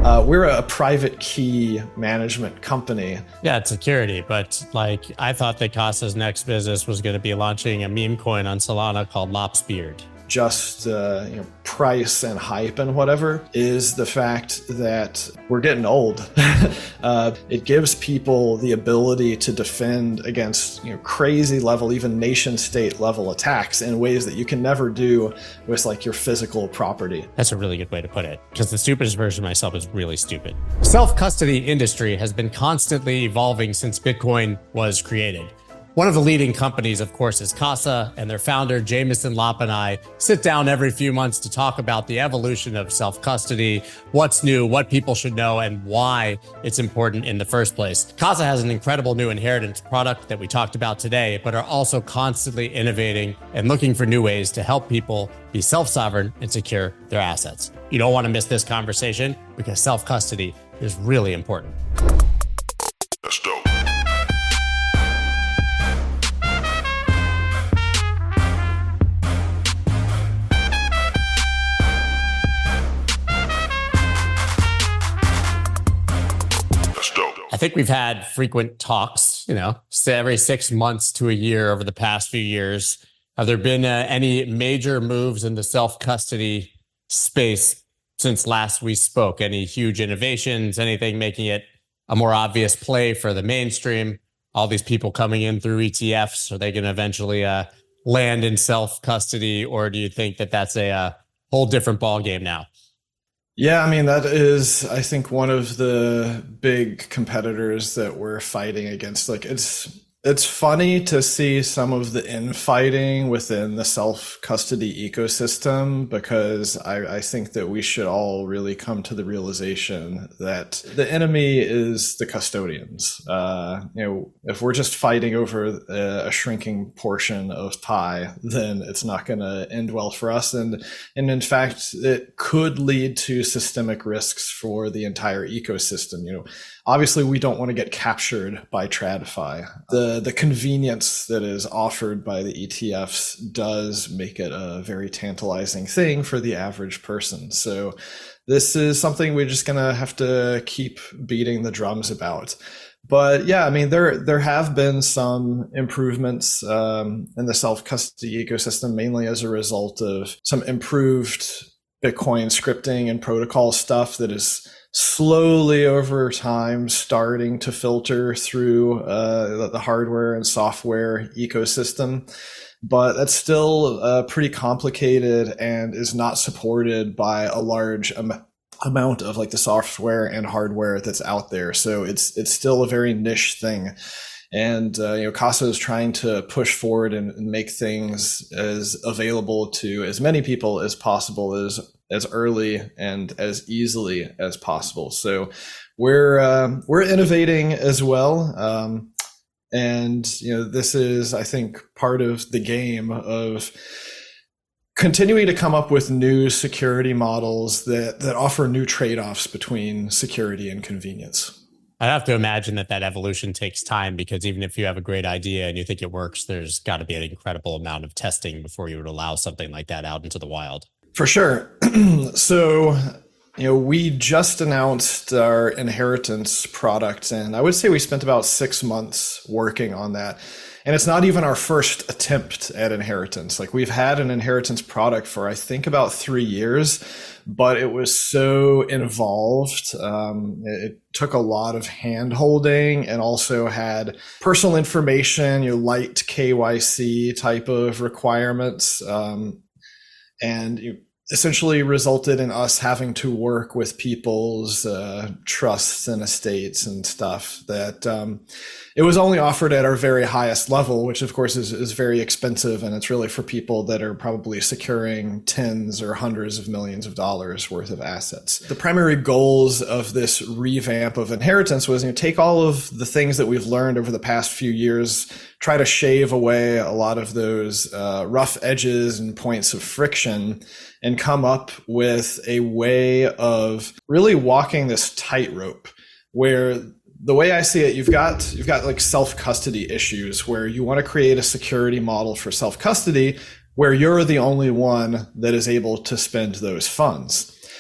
We're a private key management company. Yeah, it's security, but I thought that Casa's next business was going to be launching a meme coin on Solana called Lopsbeard. Just price and hype and whatever is the fact that we're getting old. It gives people the ability to defend against crazy level, even nation state level attacks in ways that you can never do with your physical property. That's a really good way to put it, because the stupidest version of myself is really stupid. Self-custody industry has been constantly evolving since Bitcoin was created. One of the leading companies, of course, is Casa, and their founder, Jameson Lopp, and I sit down every few months to talk about the evolution of self-custody, what's new, what people should know, and why it's important in the first place. Casa has an incredible new inheritance product that we talked about today, but are also constantly innovating and looking for new ways to help people be self-sovereign and secure their assets. You don't want to miss this conversation, because self-custody is really important. That's dope. I think we've had frequent talks, every 6 months to a year over the past few years. Have there been any major moves in the self-custody space since last we spoke? Any huge innovations, anything making it a more obvious play for the mainstream? All these people coming in through ETFs, are they going to eventually land in self-custody, or do you think that that's a whole different ballgame now? Yeah, that is, I think, one of the big competitors that we're fighting against. It's funny to see some of the infighting within the self-custody ecosystem, because I think that we should all really come to the realization that the enemy is the custodians. If we're just fighting over a shrinking portion of pie, then it's not going to end well for us. And in fact, it could lead to systemic risks for the entire ecosystem. Obviously, we don't want to get captured by TradFi. The convenience that is offered by the ETFs does make it a very tantalizing thing for the average person. So this is something we're just going to have to keep beating the drums about. But yeah, there have been some improvements in the self-custody ecosystem, mainly as a result of some improved Bitcoin scripting and protocol stuff that is slowly over time starting to filter through the hardware and software ecosystem. But that's still pretty complicated and is not supported by a large amount of the software and hardware that's out there. So it's still a very niche thing. And Casa is trying to push forward and make things as available to as many people as possible, as early and as easily as possible. So we're innovating as well. And this is, I think, part of the game of continuing to come up with new security models that offer new trade-offs between security and convenience. I have to imagine that evolution takes time, because even if you have a great idea and you think it works, there's got to be an incredible amount of testing before you would allow something like that out into the wild. For sure. So, we just announced our inheritance product, and I would say we spent about 6 months working on that. And it's not even our first attempt at inheritance. We've had an inheritance product for, I think, about 3 years, but it was so involved. It took a lot of hand holding and also had personal information, light KYC type of requirements. And essentially resulted in us having to work with people's trusts and estates and stuff that it was only offered at our very highest level, which of course is very expensive. And it's really for people that are probably securing tens or hundreds of millions of dollars worth of assets. The primary goals of this revamp of inheritance was take all of the things that we've learned over the past few years, try to shave away a lot of those rough edges and points of friction, and come up with a way of really walking this tightrope where, the way I see it, you've got self-custody issues where you want to create a security model for self-custody where you're the only one that is able to spend those funds.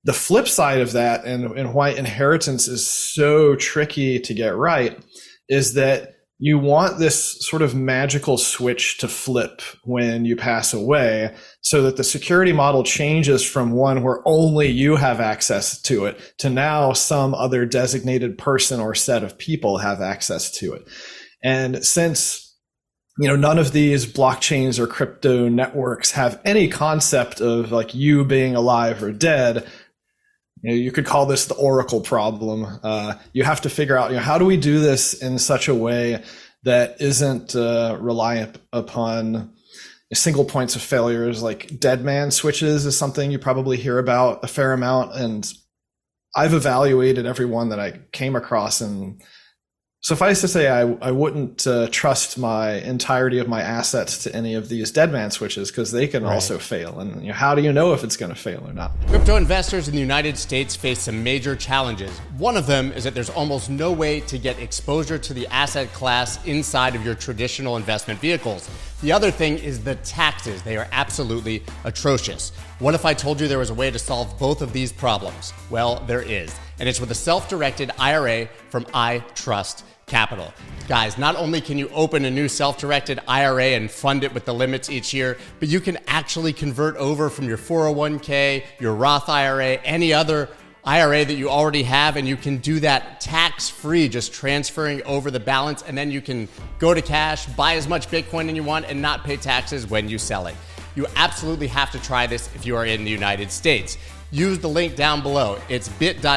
the flip side of that, and why inheritance is so tricky to get right, is that you want this sort of magical switch to flip when you pass away, so that the security model changes from one where only you have access to it to now some other designated person or set of people have access to it. And since none of these blockchains or crypto networks have any concept of like you being alive or dead, you could call this the Oracle problem. You have to figure out, how do we do this in such a way that isn't reliant upon single points of failures? Like dead man switches is something you probably hear about a fair amount, and I've evaluated every one that I came across, and suffice to say, I wouldn't trust my entirety of my assets to any of these dead man switches, because they can also fail. And how do you know if it's going to fail or not? Crypto investors in the United States face some major challenges. One of them is that there's almost no way to get exposure to the asset class inside of your traditional investment vehicles. The other thing is the taxes. They are absolutely atrocious. What if I told you there was a way to solve both of these problems? Well, there is. And it's with a self-directed IRA from iTrust Capital. Guys, not only can you open a new self-directed IRA and fund it with the limits each year, but you can actually convert over from your 401k, your Roth IRA, any other IRA that you already have, and you can do that tax-free, just transferring over the balance, and then you can go to cash, buy as much Bitcoin as you want, and not pay taxes when you sell it. You absolutely have to try this if you are in the United States. Use the link down below. It's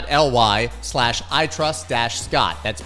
bit.ly/itrust-scott. That's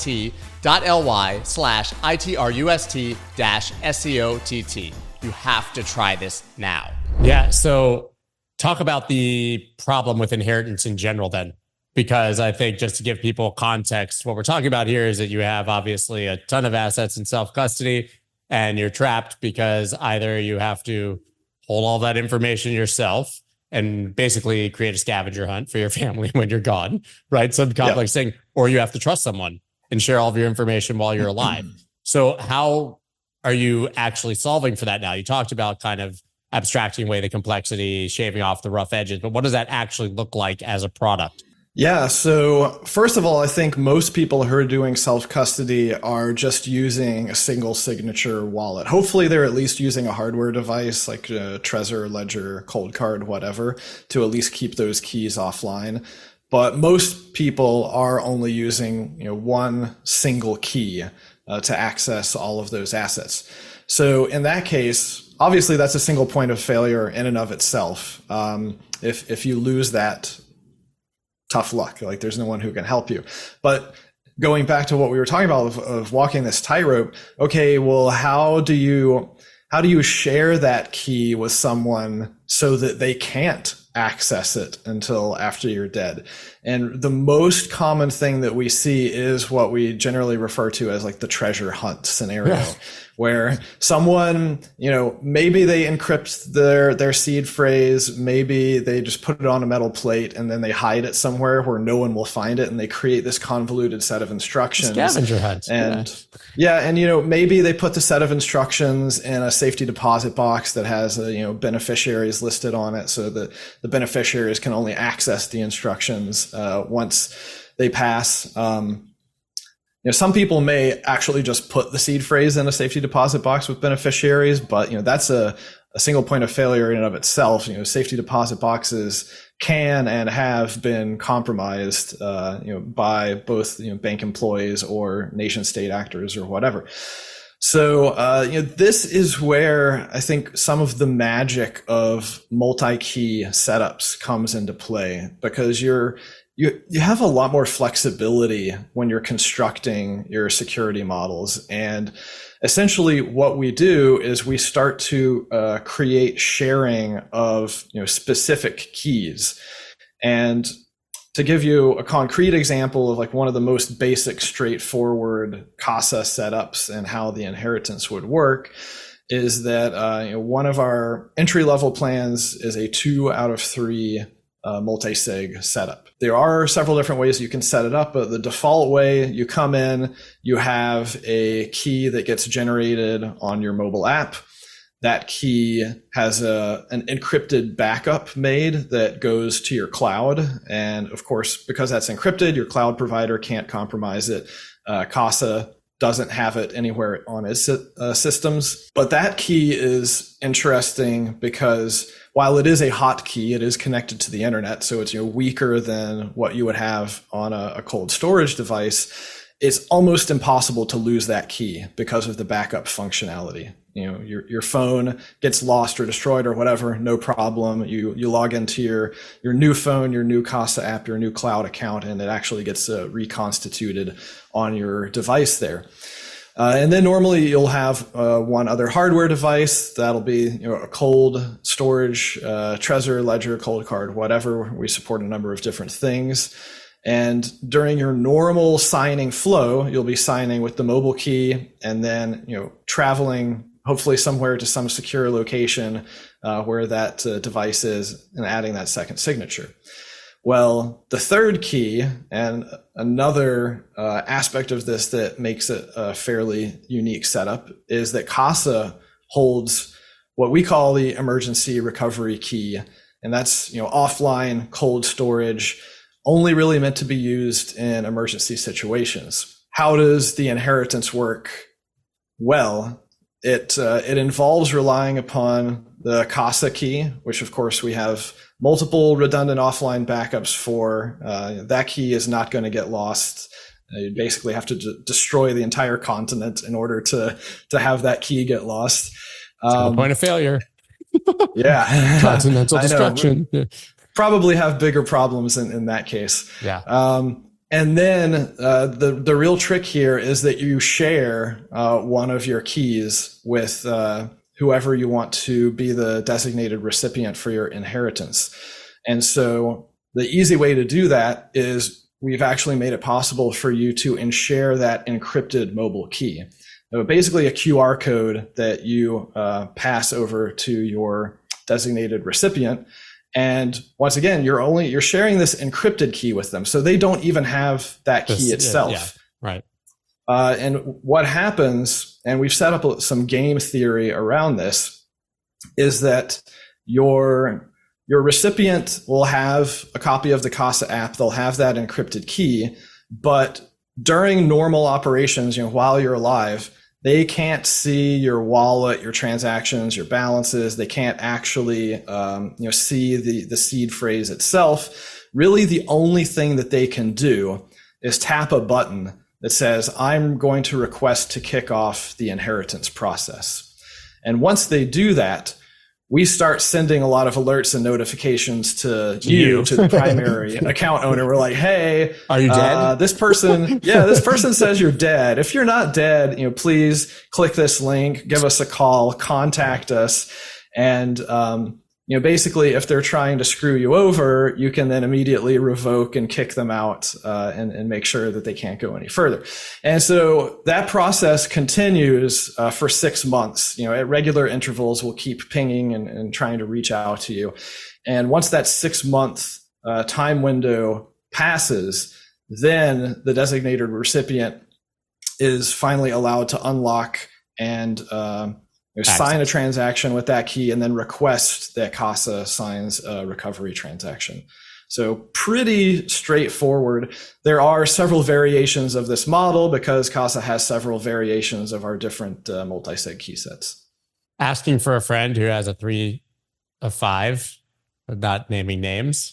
bit.ly/itrust-SCOTT. You have to try this now. Yeah, so talk about the problem with inheritance in general then, because I think just to give people context, what we're talking about here is that you have obviously a ton of assets in self-custody, and you're trapped because either you have to hold all that information yourself and basically create a scavenger hunt for your family when you're gone, right? Some complex thing, or you have to trust someone and share all of your information while you're alive. So how are you actually solving for that now? You talked about kind of abstracting away the complexity, shaving off the rough edges, but what does that actually look like as a product? Yeah. So first of all, I think most people who are doing self-custody are just using a single signature wallet. Hopefully they're at least using a hardware device like Trezor, Ledger, Coldcard, whatever, to at least keep those keys offline. But most people are only using one single key to access all of those assets. So in that case, obviously that's a single point of failure in and of itself. If you lose that, tough luck. Like there's no one who can help you. But going back to what we were talking about of walking this tightrope, okay, well, how do you share that key with someone so that they can't access it until after you're dead? And the most common thing that we see is what we generally refer to as like the treasure hunt scenario, where someone, maybe they encrypt their seed phrase, maybe they just put it on a metal plate and then they hide it somewhere where no one will find it, and they create this convoluted set of instructions. Scavenger hunt. And maybe they put the set of instructions in a safety deposit box that has beneficiaries listed on it, so that the beneficiaries can only access the instructions once they pass. Some people may actually just put the seed phrase in a safety deposit box with beneficiaries, but that's a single point of failure in and of itself. Safety deposit boxes can and have been compromised, by both bank employees or nation state actors or whatever. So, this is where I think some of the magic of multi-key setups comes into play, because you have a lot more flexibility when you're constructing your security models. And essentially what we do is we start to create sharing of specific keys. And to give you a concrete example of like one of the most basic, straightforward CASA setups and how the inheritance would work is that one of our entry-level plans is a 2 out of 3 multi-sig setup. There are several different ways you can set it up, but the default way, you come in, you have a key that gets generated on your mobile app. that key has an encrypted backup made that goes to your cloud. And of course, because that's encrypted, your cloud provider can't compromise it. Casa doesn't have it anywhere on its systems. But that key is interesting because while it is a hot key, it is connected to the internet. So it's weaker than what you would have on a cold storage device. It's almost impossible to lose that key because of the backup functionality. Your phone gets lost or destroyed or whatever, no problem. You log into your new phone, your new Casa app, your new cloud account, and it actually gets reconstituted on your device there. And then normally you'll have one other hardware device that'll be a cold storage, Trezor, Ledger, Cold Card, whatever. We support a number of different things. And during your normal signing flow, you'll be signing with the mobile key and then traveling hopefully somewhere to some secure location where that device is and adding that second signature. Well, the third key and another aspect of this that makes it a fairly unique setup is that Casa holds what we call the emergency recovery key. And that's offline cold storage, only really meant to be used in emergency situations. How does the inheritance work? Well, it involves relying upon the Casa key, which of course we have multiple redundant offline backups for. That key is not going to get lost. You basically have to destroy the entire continent in order to have that key get lost. The point of failure. Yeah. Continental destruction. Probably have bigger problems in that case. Yeah. And then the real trick here is that you share one of your keys with whoever you want to be the designated recipient for your inheritance. And so the easy way to do that is we've actually made it possible for you to share that encrypted mobile key. So basically a QR code that you pass over to your designated recipient. And once again, you're sharing this encrypted key with them. So they don't even have that key itself. Yeah, right. And what happens, and we've set up some game theory around this, is that your recipient will have a copy of the Casa app. They'll have that encrypted key, but during normal operations, while you're alive, they can't see your wallet, your transactions, your balances. They can't actually, see the seed phrase itself. Really, the only thing that they can do is tap a button that says, I'm going to request to kick off the inheritance process. And once they do that, we start sending a lot of alerts and notifications to you, to the primary account owner. We're like, hey, are you dead? This person says you're dead. If you're not dead, please click this link, give us a call, contact us. And, basically if they're trying to screw you over, you can then immediately revoke and kick them out, and make sure that they can't go any further. And so that process continues, for 6 months. At regular intervals, we'll keep pinging and trying to reach out to you. And once that 6 month, time window passes, then the designated recipient is finally allowed to unlock and, sign a transaction with that key and then request that Casa signs a recovery transaction. So pretty straightforward. There are several variations of this model because Casa has several variations of our different multi-sig key sets. Asking for a friend who has a 3 of 5, not naming names.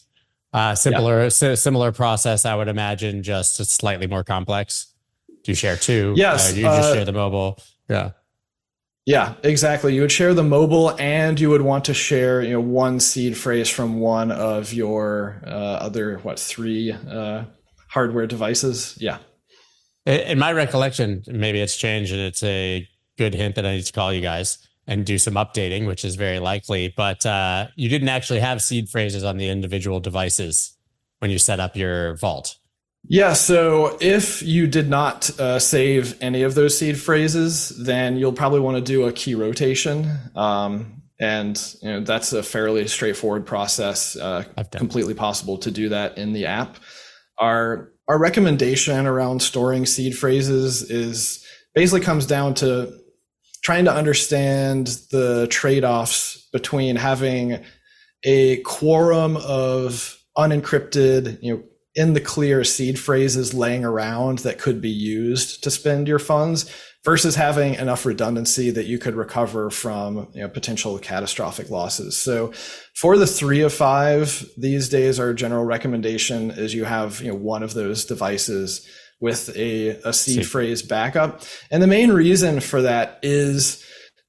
Similar process, I would imagine, just slightly more complex. Do you share 2? Yes. You just share the mobile. Yeah. Yeah, exactly. You would share the mobile and you would want to share, one seed phrase from one of your other, 3 hardware devices. Yeah. In my recollection, maybe it's changed and it's a good hint that I need to call you guys and do some updating, which is very likely. But you didn't actually have seed phrases on the individual devices when you set up your vault. Yeah, so if you did not save any of those seed phrases, then you'll probably want to do a key rotation. And that's a fairly straightforward process, completely possible to do that in the app. Our recommendation around storing seed phrases is basically comes down to trying to understand the trade-offs between having a quorum of unencrypted, in the clear seed phrases laying around that could be used to spend your funds versus having enough redundancy that you could recover from potential catastrophic losses. So for the 3 of 5 these days, our general recommendation is you have one of those devices with a seed phrase backup. And the main reason for that is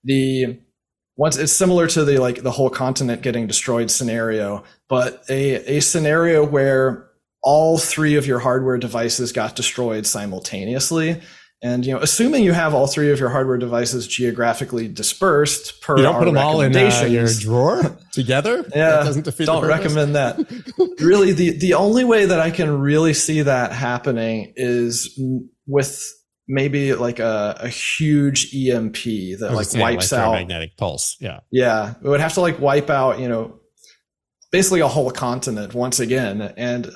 once it's similar to the whole continent getting destroyed scenario, but a scenario where all 3 of your hardware devices got destroyed simultaneously. And, assuming you have all 3 of your hardware devices geographically dispersed per you don't our put them all in your drawer together? Yeah, that doesn't defeat don't recommend that. Really, the only way that I can really see that happening is with maybe like a huge EMP that wipes out electromagnetic pulse. Yeah. Yeah. It would have to wipe out, basically a whole continent once again. And,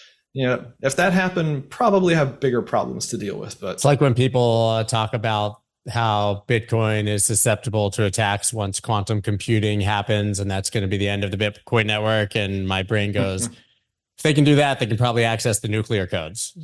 if that happened, probably have bigger problems to deal with. But it's like when people talk about how Bitcoin is susceptible to attacks once quantum computing happens, and that's going to be the end of the Bitcoin network. And my brain goes, if they can do that, they can probably access the nuclear codes.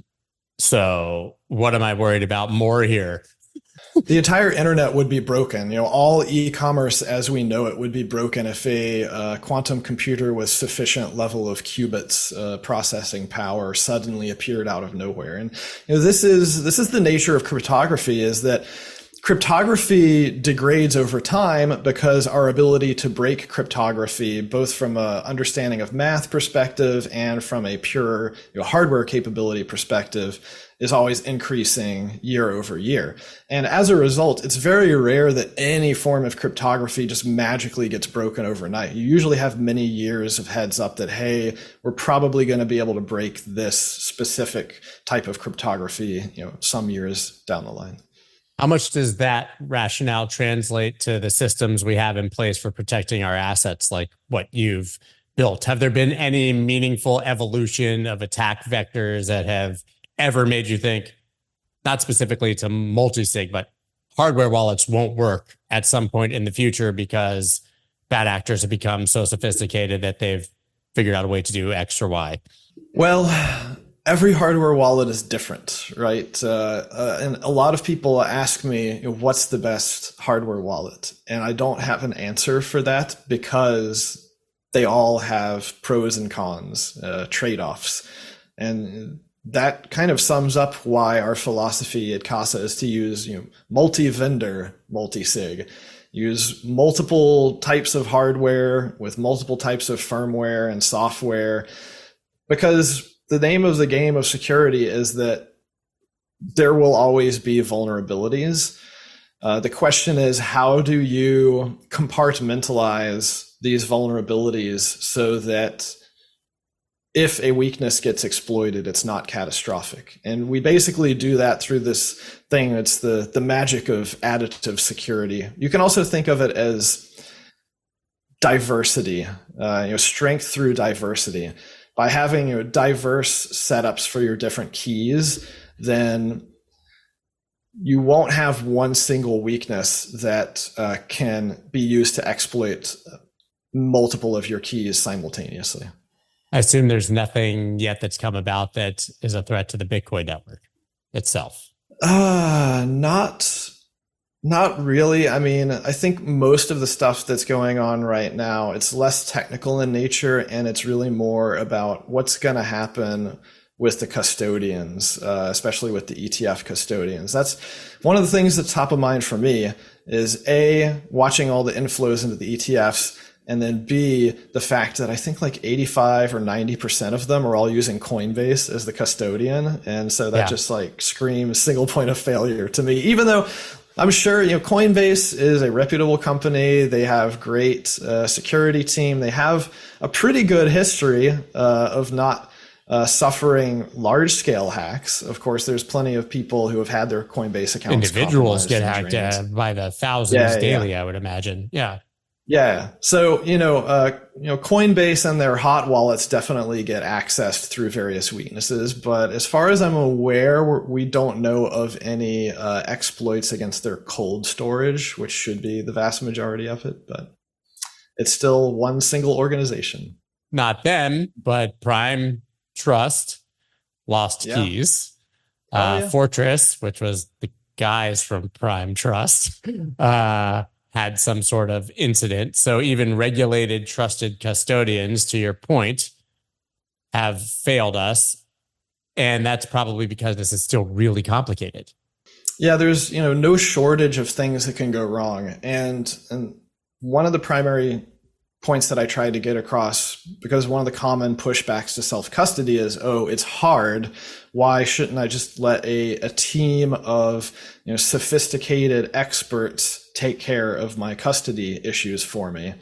So what am I worried about more here? The entire internet would be broken. All e-commerce as we know it would be broken if a quantum computer with sufficient level of qubits processing power suddenly appeared out of nowhere. And this is the nature of cryptography, is that cryptography degrades over time because our ability to break cryptography, both from an understanding of math perspective and from a pure hardware capability perspective, is always increasing year over year. And as a result, it's very rare that any form of cryptography just magically gets broken overnight. You usually have many years of heads up that, hey, we're probably going to be able to break this specific type of cryptography, some years down the line. How much does that rationale translate to the systems we have in place for protecting our assets, like what you've built? Have there been any meaningful evolution of attack vectors that have ever made you think, not specifically to multisig, but hardware wallets won't work at some point in the future because bad actors have become so sophisticated that they've figured out a way to do X or Y? Well, every hardware wallet is different, right? And a lot of people ask me, what's the best hardware wallet? And I don't have an answer for that because they all have pros and cons, trade-offs. And that kind of sums up why our philosophy at Casa is to use multi-vendor multi-sig. Use multiple types of hardware with multiple types of firmware and software, because the name of the game of security is that there will always be vulnerabilities. The question is, how do you compartmentalize these vulnerabilities so that if a weakness gets exploited, it's not catastrophic? And we basically do that through this thing. It's the magic of additive security. You can also think of it as diversity, strength through diversity. By having diverse setups for your different keys, then you won't have one single weakness that can be used to exploit multiple of your keys simultaneously. I assume there's nothing yet that's come about that is a threat to the Bitcoin network itself. Not really. I mean, I think most of the stuff that's going on right now, it's less technical in nature, and it's really more about what's going to happen with the custodians, especially with the ETF custodians. That's one of the things that's top of mind for me is A, watching all the inflows into the ETFs, and then B, the fact that I think 85 or 90% of them are all using Coinbase as the custodian. And so that just screams single point of failure to me, even though I'm sure, Coinbase is a reputable company. They have great security team. They have a pretty good history of not suffering large scale hacks. Of course, there's plenty of people who have had their Coinbase accounts. Individuals get hacked by the thousands daily, I would imagine. Yeah. Yeah. So, Coinbase and their hot wallets definitely get accessed through various weaknesses. But as far as I'm aware, we don't know of any exploits against their cold storage, which should be the vast majority of it. But it's still one single organization. Not them, but Prime Trust lost keys. Fortress, which was the guys from Prime Trust, had some sort of incident. So even regulated, trusted custodians, to your point, have failed us. And that's probably because this is still really complicated. Yeah, there's, no shortage of things that can go wrong. And one of the primary points that I tried to get across, because one of the common pushbacks to self-custody is, oh, it's hard. Why shouldn't I just let a team of sophisticated experts take care of my custody issues for me?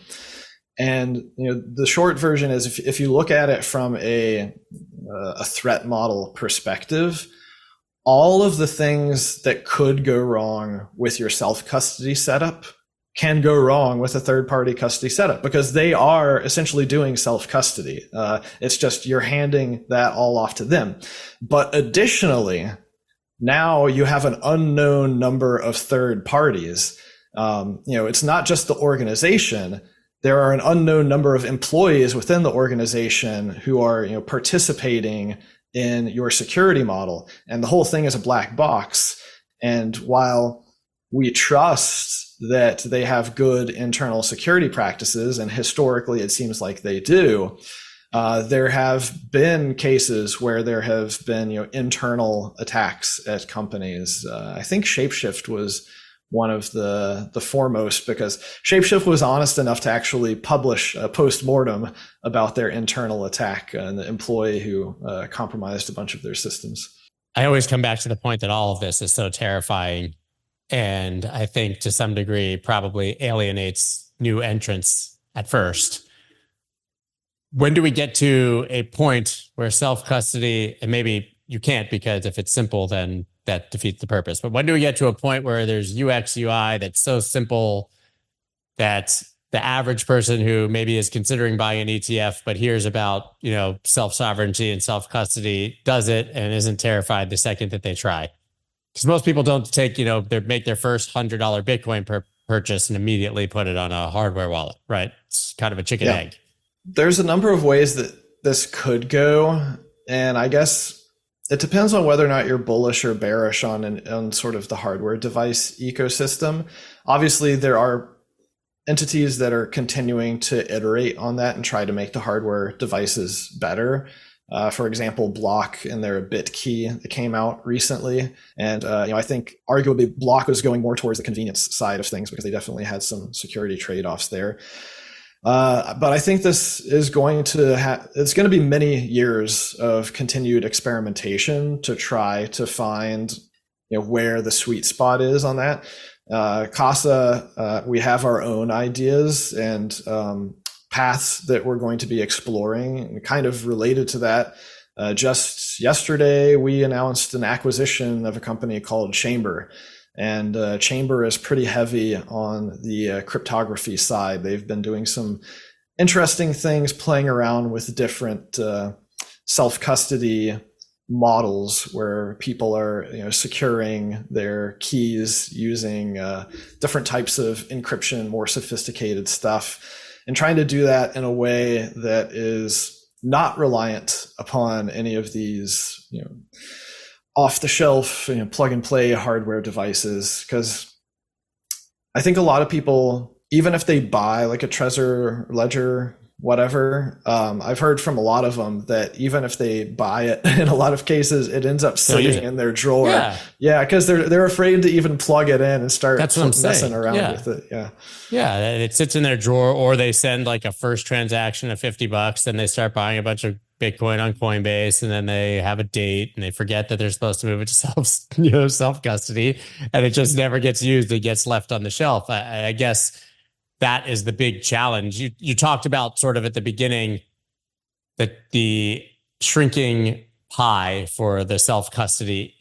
And the short version is, if you look at it from a threat model perspective, all of the things that could go wrong with your self-custody setup can go wrong with a third-party custody setup, because they are essentially doing self-custody. It's just you're handing that all off to them. But additionally, now you have an unknown number of third parties. It's not just the organization. There are an unknown number of employees within the organization who are participating in your security model. And the whole thing is a black box. And while we trust that they have good internal security practices, and historically it seems like they do, there have been cases where there have been internal attacks at companies. I think Shapeshift was one of the foremost, because Shapeshift was honest enough to actually publish a post-mortem about their internal attack and the employee who compromised a bunch of their systems. I always come back to the point that all of this is so terrifying, and I think to some degree probably alienates new entrants at first. When do we get to a point where self-custody, and maybe you can't, because if it's simple, then that defeats the purpose. But when do we get to a point where there's UX, UI that's so simple that the average person who maybe is considering buying an ETF, but hears about, self-sovereignty and self-custody, does it and isn't terrified the second that they try? Because most people don't take, they make their first $100 Bitcoin purchase and immediately put it on a hardware wallet, right? It's kind of a chicken egg. There's a number of ways that this could go. And I guess it depends on whether or not you're bullish or bearish on sort of the hardware device ecosystem. Obviously, there are entities that are continuing to iterate on that and try to make the hardware devices better. For example, Block and their BitKey that came out recently. And, I think arguably Block was going more towards the convenience side of things, because they definitely had some security trade-offs there. But I think this is going to it's going to be many years of continued experimentation to try to find, where the sweet spot is on that. Casa, we have our own ideas and, paths that we're going to be exploring, and kind of related to that. Just yesterday, we announced an acquisition of a company called Chamber. And Chamber is pretty heavy on the cryptography side. They've been doing some interesting things, playing around with different self-custody models where people are securing their keys using different types of encryption, more sophisticated stuff, and trying to do that in a way that is not reliant upon any of these off-the-shelf, plug and play hardware devices. Because I think a lot of people, even if they buy like a Trezor, Ledger, whatever, I've heard from a lot of them that even if they buy it, in a lot of cases, it ends up sitting in their drawer. Yeah, because they're afraid to even plug it in and start messing around with it. Yeah, it sits in their drawer, or they send like a first transaction of $50, and they start buying a bunch of Bitcoin on Coinbase, and then they have a date and they forget that they're supposed to move it to self custody, and it just never gets used. It gets left on the shelf. I guess that is the big challenge. You talked about sort of at the beginning that the shrinking pie for the self custody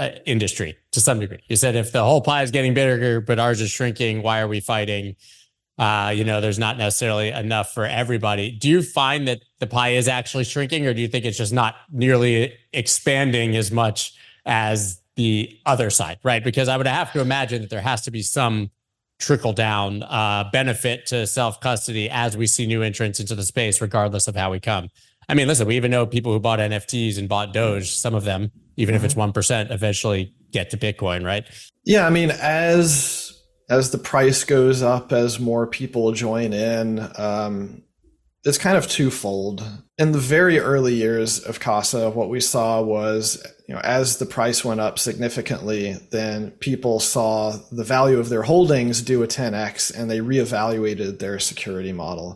industry to some degree. You said if the whole pie is getting bigger, but ours is shrinking, why are we fighting? There's not necessarily enough for everybody. Do you find that the pie is actually shrinking, or do you think it's just not nearly expanding as much as the other side, right? Because I would have to imagine that there has to be some trickle down benefit to self-custody as we see new entrants into the space, regardless of how we come. I mean, listen, we even know people who bought NFTs and bought Doge, some of them, even if it's 1%, eventually get to Bitcoin, right? Yeah, I mean, as the price goes up, as more people join in, it's kind of twofold. In the very early years of Casa, what we saw was, as the price went up significantly, then people saw the value of their holdings do a 10x, and they reevaluated their security model.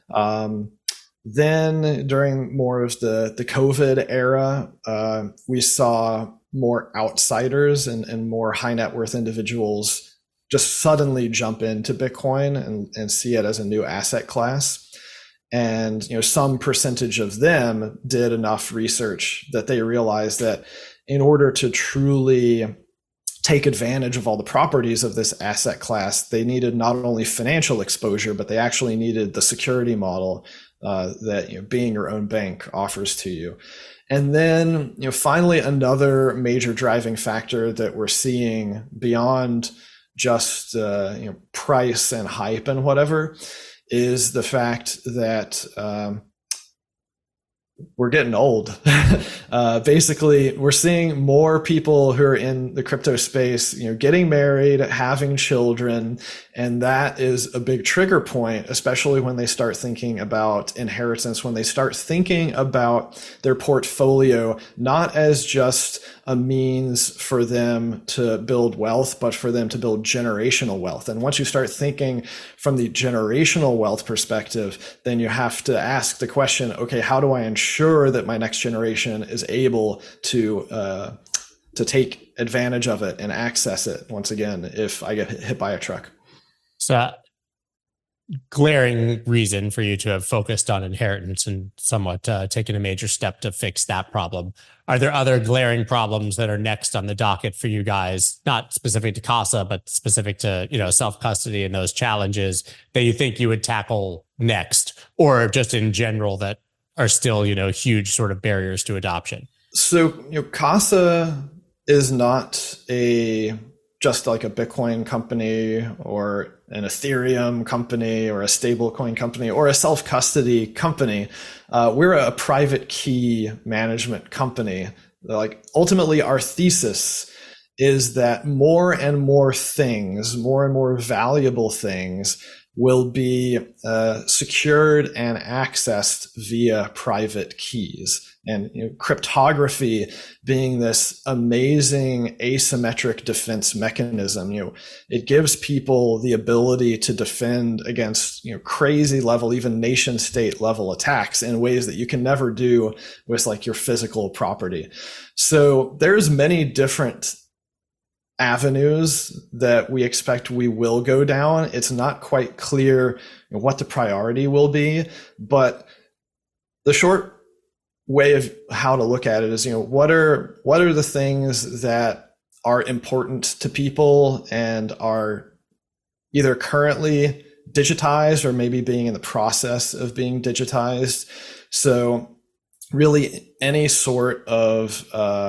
Then during more of the COVID era, we saw more outsiders and more high net worth individuals just suddenly jump into Bitcoin and see it as a new asset class. And some percentage of them did enough research that they realized that in order to truly take advantage of all the properties of this asset class, they needed not only financial exposure, but they actually needed the security model that being your own bank offers to you. And then finally, another major driving factor that we're seeing beyond just price and hype and whatever is the fact that we're getting old. Basically, we're seeing more people who are in the crypto space, getting married, having children, and that is a big trigger point, especially when they start thinking about inheritance, when they start thinking about their portfolio, not as just a means for them to build wealth, but for them to build generational wealth. And once you start thinking from the generational wealth perspective, then you have to ask the question, okay, how do I ensure that my next generation is able to take advantage of it and access it once again if I get hit by a truck? So, glaring reason for you to have focused on inheritance and somewhat taken a major step to fix that problem. Are there other glaring problems that are next on the docket for you guys, not specific to Casa, but specific to, self-custody and those challenges that you think you would tackle next, or just in general that are still, huge sort of barriers to adoption? So, Casa is not just like a Bitcoin company or an Ethereum company or a stablecoin company or a self-custody company. We're a private key management company. Like, ultimately, our thesis is that more and more things, more and more valuable things will be secured and accessed via private keys. And cryptography being this amazing asymmetric defense mechanism, it gives people the ability to defend against crazy level, even nation state level attacks in ways that you can never do with like your physical property. So there's many different avenues that we expect we will go down. It's not quite clear what the priority will be, but the short way of how to look at it is, what are the things that are important to people and are either currently digitized or maybe being in the process of being digitized. So really any sort of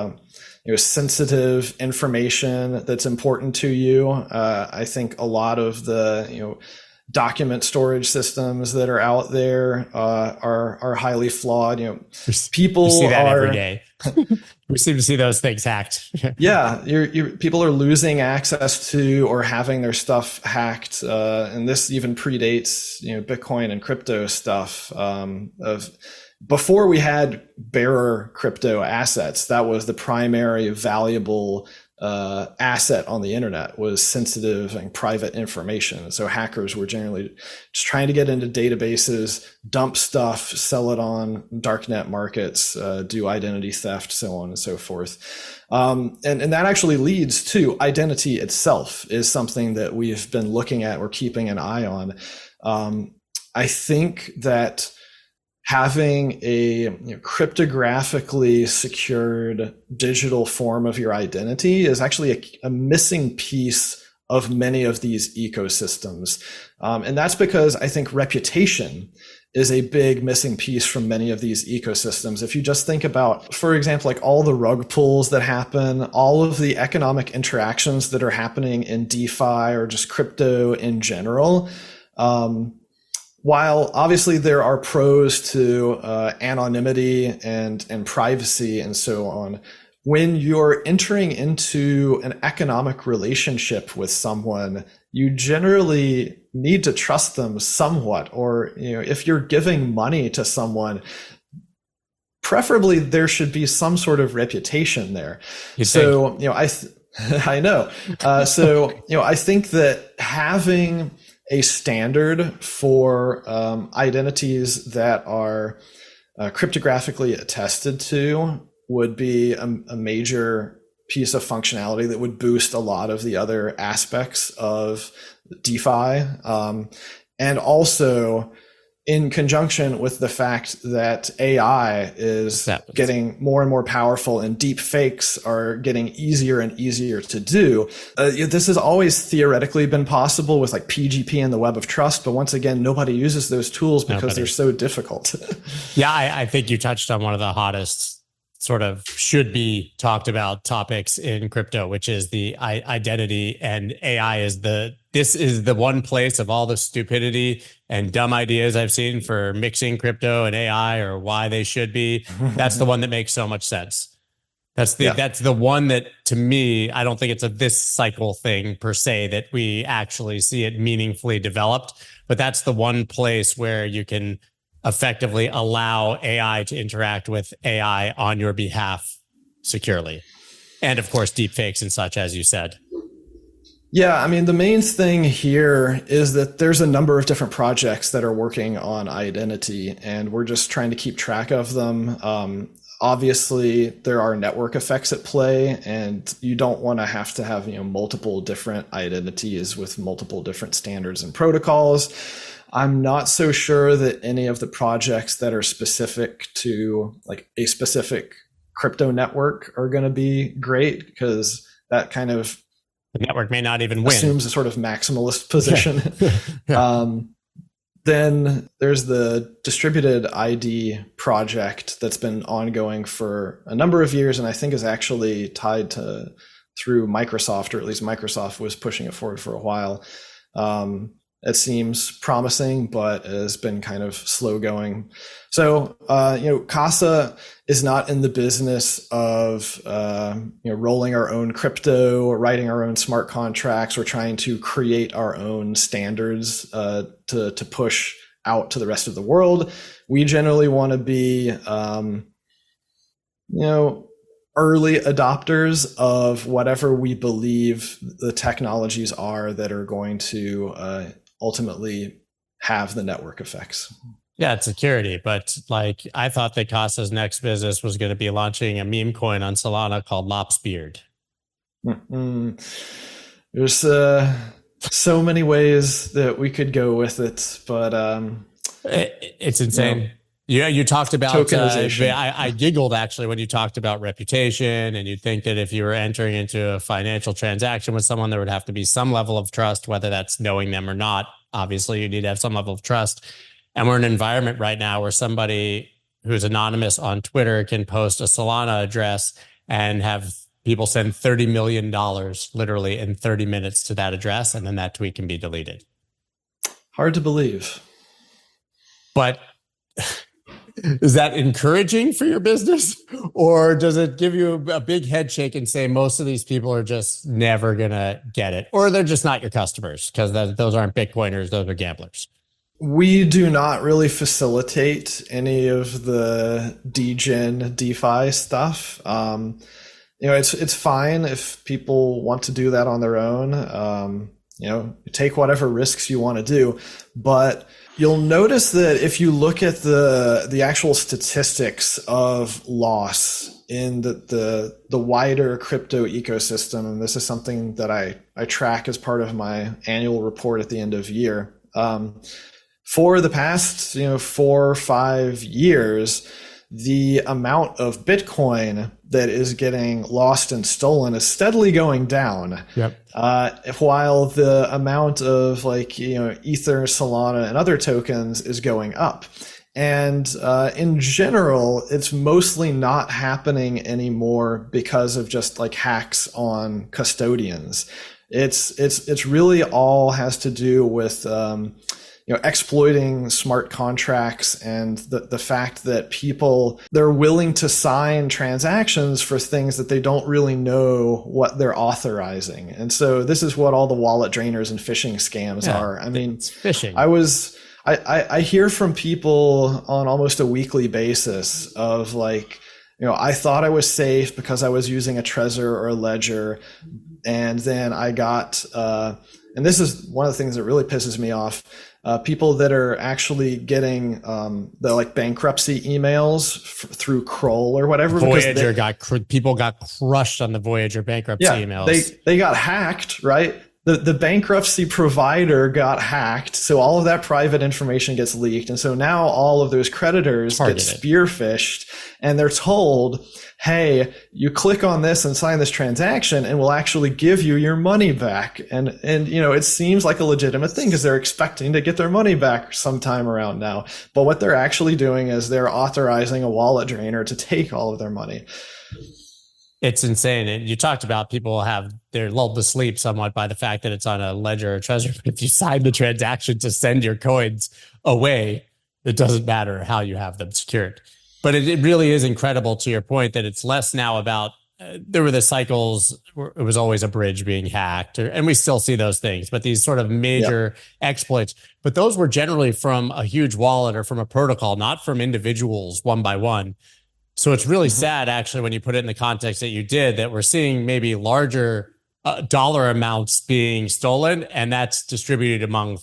sensitive information that's important to you. I think a lot of the document storage systems that are out there are highly flawed. People you see that every day. We seem to see those things hacked. Yeah, people are losing access to or having their stuff hacked, and this even predates Bitcoin and crypto stuff. Before we had bearer crypto assets, that was the primary valuable asset on the internet, was sensitive and private information. So hackers were generally just trying to get into databases, dump stuff, sell it on darknet markets, do identity theft, so on and so forth. And that actually leads to identity itself is something that we've been looking at, we're keeping an eye on. I think that having a cryptographically secured digital form of your identity is actually a missing piece of many of these ecosystems. And that's because I think reputation is a big missing piece from many of these ecosystems. If you just think about, for example, like all the rug pulls that happen, all of the economic interactions that are happening in DeFi or just crypto in general, while obviously there are pros to anonymity and privacy and so on, when you're entering into an economic relationship with someone, you generally need to trust them somewhat. Or, if you're giving money to someone, preferably there should be some sort of reputation there. I know. I think that having a standard for identities that are cryptographically attested to would be a major piece of functionality that would boost a lot of the other aspects of DeFi. And also in conjunction with the fact that AI is getting more and more powerful and deep fakes are getting easier and easier to do. This has always theoretically been possible with like PGP and the Web of Trust, but once again, nobody uses those tools because they're so difficult. Yeah, I think you touched on one of the hottest sort of should be talked about topics in crypto, which is the identity, and AI is this is the one place of all the stupidity and dumb ideas I've seen for mixing crypto and AI or why they should be. That's the one that makes so much sense. That's the one that, to me, I don't think it's a this cycle thing per se that we actually see it meaningfully developed, but that's the one place where you can effectively allow AI to interact with AI on your behalf securely. And of course, deep fakes and such, as you said. Yeah, I mean, the main thing here is that there's a number of different projects that are working on identity, and we're just trying to keep track of them. Obviously, there are network effects at play, and you don't want to have multiple different identities with multiple different standards and protocols. I'm not so sure that any of the projects that are specific to like a specific crypto network are going to be great, because that kind of the network may not even win. Assumes a sort of maximalist position. Yeah. Then there's the distributed ID project that's been ongoing for a number of years, and I think is actually tied through Microsoft, or at least Microsoft was pushing it forward for a while. It seems promising, but has been kind of slow going. So, Casa is not in the business of, rolling our own crypto or writing our own smart contracts or trying to create our own standards to push out to the rest of the world. We generally want to be, early adopters of whatever we believe the technologies are that are going to ultimately have the network effects. Yeah, it's security. But I thought that Casa's next business was going to be launching a meme coin on Solana called Lopsbeard. There's so many ways that we could go with it, but it's insane. You talked about tokenization. I giggled actually when you talked about reputation, and you'd think that if you were entering into a financial transaction with someone, there would have to be some level of trust, whether that's knowing them or not. Obviously, you need to have some level of trust. And we're in an environment right now where somebody who's anonymous on Twitter can post a Solana address and have people send $30 million literally in 30 minutes to that address, and then that tweet can be deleted. Hard to believe. But is that encouraging for your business, or does it give you a big head shake and say most of these people are just never going to get it, or they're just not your customers because those aren't Bitcoiners, those are gamblers? We do not really facilitate any of the degen DeFi stuff. It's fine if people want to do that on their own. Take whatever risks you want to do, but you'll notice that if you look at the actual statistics of loss in the wider crypto ecosystem, and this is something that I track as part of my annual report at the end of year. For the past 4 or 5 years, the amount of Bitcoin that is getting lost and stolen is steadily going down. Yep. While the amount of Ether, Solana, and other tokens is going up. And in general, it's mostly not happening anymore because of just like hacks on custodians. It's really all has to do with exploiting smart contracts and the fact that they're willing to sign transactions for things that they don't really know what they're authorizing. And so this is what all the wallet drainers and phishing scams are. I mean, it's phishing. I hear from people on almost a weekly basis of I thought I was safe because I was using a Trezor or a Ledger. And then I got, and this is one of the things that really pisses me off, people that are actually getting the bankruptcy emails through Kroll or whatever. Voyager people got crushed on the Voyager bankruptcy emails. They got hacked, right? The bankruptcy provider got hacked, so all of that private information gets leaked. And so now all of those creditors get spearphished, and they're told, hey, you click on this and sign this transaction and we'll actually give you your money back. And it seems like a legitimate thing because they're expecting to get their money back sometime around now. But what they're actually doing is they're authorizing a wallet drainer to take all of their money. It's insane. And you talked about people they're lulled to sleep somewhat by the fact that it's on a Ledger or Trezor. But if you sign the transaction to send your coins away, it doesn't matter how you have them secured. But it really is incredible, to your point, that it's less now about there were the cycles where it was always a bridge being hacked, and we still see those things, but these sort of major exploits. But those were generally from a huge wallet or from a protocol, not from individuals one by one. So it's really sad, actually, when you put it in the context that you did, that we're seeing maybe larger dollar amounts being stolen, and that's distributed among,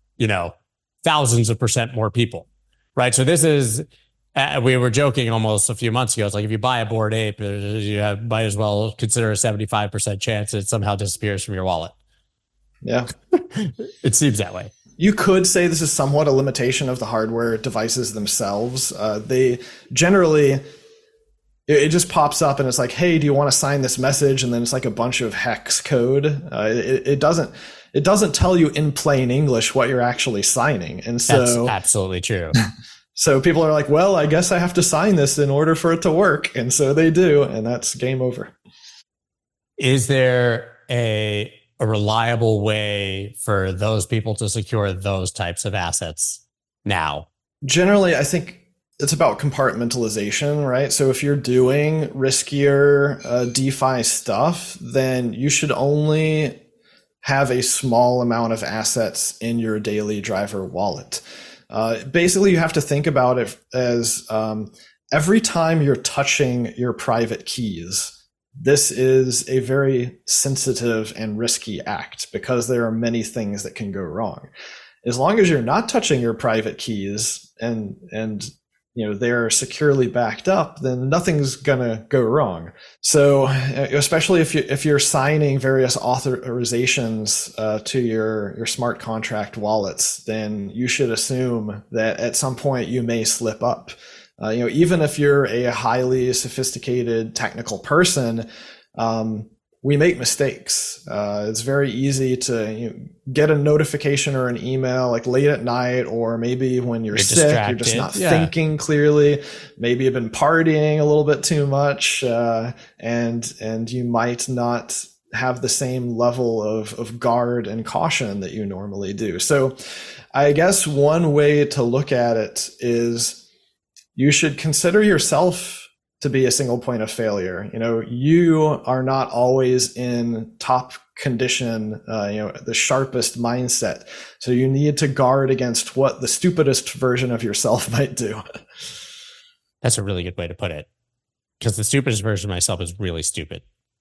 thousands of percent more people, right? So this is, we were joking almost a few months ago. It's like if you buy a Bored Ape, you might as well consider a 75% chance it somehow disappears from your wallet. Yeah. It seems that way. You could say this is somewhat a limitation of the hardware devices themselves. They generally, it just pops up and it's like, hey, do you want to sign this message? And then it's like a bunch of hex code. It doesn't tell you in plain English what you're actually signing. And so that's absolutely true. So people are like, well, I guess I have to sign this in order for it to work. And so they do, and that's game over. Is there a reliable way for those people to secure those types of assets now? Generally, I think it's about compartmentalization, right? So if you're doing riskier DeFi stuff, then you should only have a small amount of assets in your daily driver wallet. Basically, you have to think about it as every time you're touching your private keys, this is a very sensitive and risky act because there are many things that can go wrong. As long as you're not touching your private keys and they're securely backed up, then nothing's gonna go wrong. So especially if you're signing various authorizations to your smart contract wallets, then you should assume that at some point you may slip up. Even if you're a highly sophisticated technical person, we make mistakes. It's very easy to get a notification or an email like late at night, or maybe when you're sick, distracted. You're just not thinking clearly. Maybe you've been partying a little bit too much, and you might not have the same level of guard and caution that you normally do. So I guess one way to look at it is you should consider yourself to be a single point of failure. You are not always in top condition, the sharpest mindset. So you need to guard against what the stupidest version of yourself might do. That's a really good way to put it, because the stupidest version of myself is really stupid.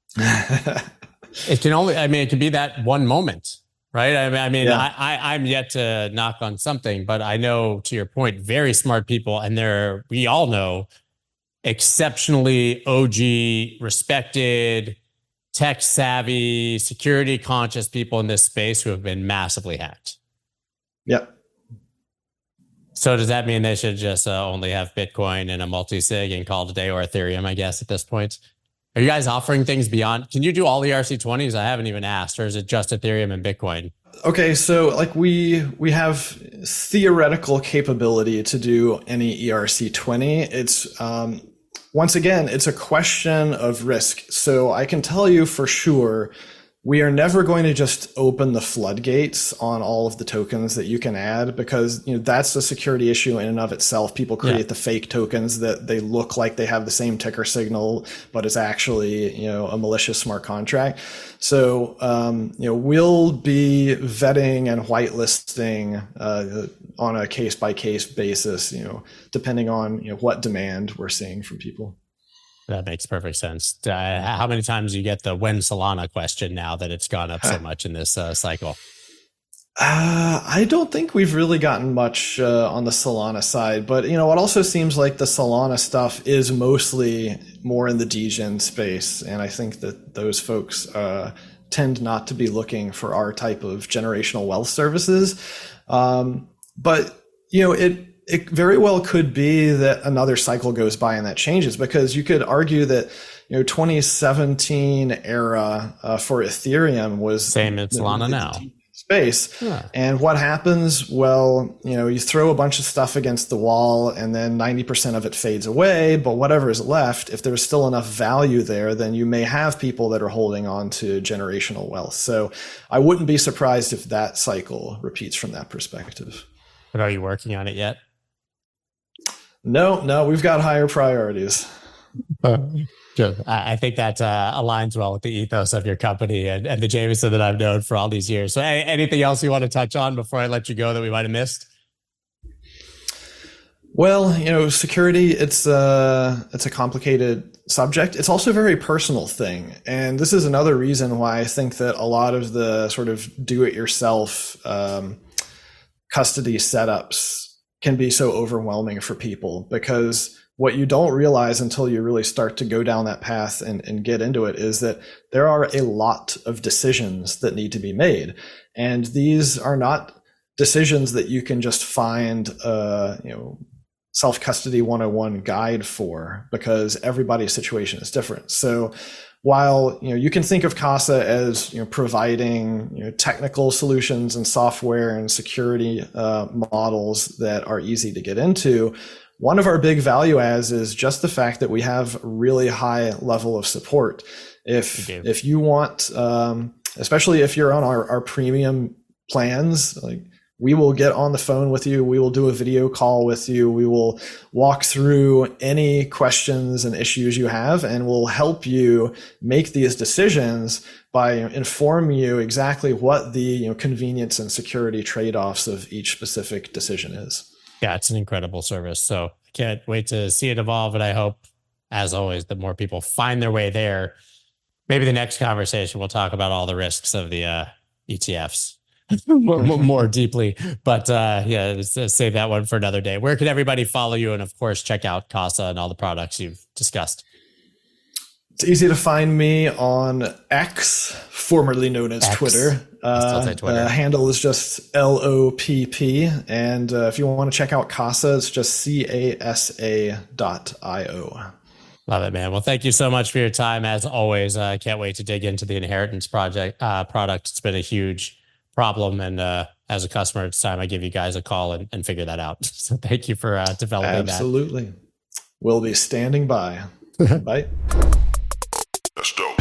It can be that one moment, right? I'm yet to knock on something, but I know, to your point, very smart people, and we all know exceptionally OG, respected, tech savvy, security conscious people in this space who have been massively hacked. Yep. So does that mean they should just only have Bitcoin and a multi-sig and call it a day, or Ethereum, I guess, at this point? Are you guys offering things beyond? Can you do all the ERC20s? I haven't even asked. Or is it just Ethereum and Bitcoin? Okay, so like we have theoretical capability to do any ERC20. It's once again, it's a question of risk. So I can tell you for sure, we are never going to just open the floodgates on all of the tokens that you can add, because that's a security issue in and of itself. People create the fake tokens that they look like they have the same ticker signal, but it's actually a malicious smart contract. So we'll be vetting and whitelisting on a case by case basis, depending on what demand we're seeing from people. That makes perfect sense. How many times do you get the when Solana question now that it's gone up so much in this cycle? I don't think we've really gotten much on the Solana side, but it also seems like the Solana stuff is mostly more in the degen space, and I think that those folks tend not to be looking for our type of generational wealth services. But it very well could be that another cycle goes by and that changes, because you could argue that 2017 era for Ethereum was same as Solana now space. And what happens? Well, you throw a bunch of stuff against the wall and then 90% of it fades away, but whatever is left, if there's still enough value there, then you may have people that are holding on to generational wealth. So I wouldn't be surprised if that cycle repeats from that perspective. But are you working on it yet? No, we've got higher priorities. Good. I think that aligns well with the ethos of your company and the Jameson that I've known for all these years. So anything else you want to touch on before I let you go that we might have missed? Well, security, it's a complicated subject. It's also a very personal thing. And this is another reason why I think that a lot of the sort of do-it-yourself custody setups can be so overwhelming for people, because what you don't realize until you really start to go down that path and get into it is that there are a lot of decisions that need to be made. And these are not decisions that you can just find self-custody 101 guide for, because everybody's situation is different. So while you can think of Casa as providing technical solutions and software and security models that are easy to get into, one of our big value adds is just the fact that we have really high level of support. If you want, especially if you're on our premium plans, like, we will get on the phone with you. We will do a video call with you. We will walk through any questions and issues you have, and we'll help you make these decisions by informing you exactly what the convenience and security trade-offs of each specific decision is. Yeah, it's an incredible service. So I can't wait to see it evolve. And I hope, as always, that more people find their way there. Maybe the next conversation, we'll talk about all the risks of the ETFs. more deeply, but let's save that one for another day. Where can everybody follow you, and of course check out Casa and all the products you've discussed? It's easy to find me on X, formerly known as Twitter. The handle is just LOPP, and if you want to check out Casa, it's just CASA.io. Love it, man. Well, thank you so much for your time. As always, I can't wait to dig into the Inheritance product. It's been a huge problem, and as a customer, it's time I give you guys a call and figure that out. So thank you for developing that. Absolutely. We'll be standing by. Bye. That's dope.